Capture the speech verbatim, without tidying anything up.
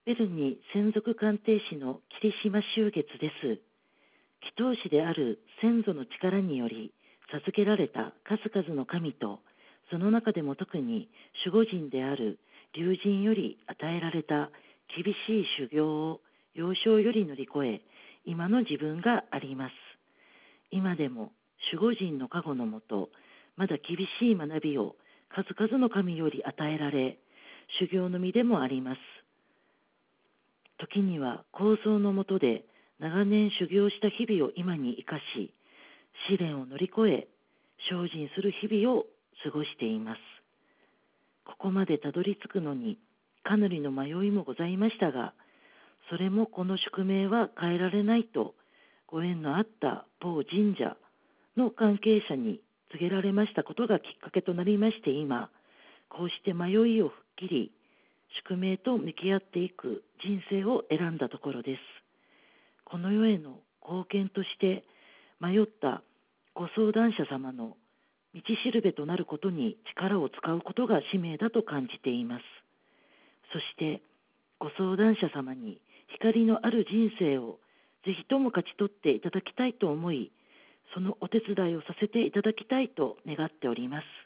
ベルニ専属鑑定士の霧島修月です。祈祷師である先祖の力により授けられた数々の神と、その中でも特に守護神である龍神より与えられた厳しい修行を幼少より乗り越え、今の自分があります。今でも守護神の加護のもと、まだ厳しい学びを数々の神より与えられ、修行の身でもあります。時には構想のもとで長年修行した日々を今に生かし、試練を乗り越え精進する日々を過ごしています。ここまでたどり着くのにかなりの迷いもございましたが、それもこの宿命は変えられないとご縁のあった某神社の関係者に告げられましたことがきっかけとなりまして、今こうして迷いを吹っ切り宿命と向き合っていく人生を選んだところです。この世への貢献として迷ったご相談者様の道しるべとなることに力を使うことが使命だと感じています。そしてご相談者様に光のある人生をぜひとも勝ち取っていただきたいと思い、そのお手伝いをさせていただきたいと願っております。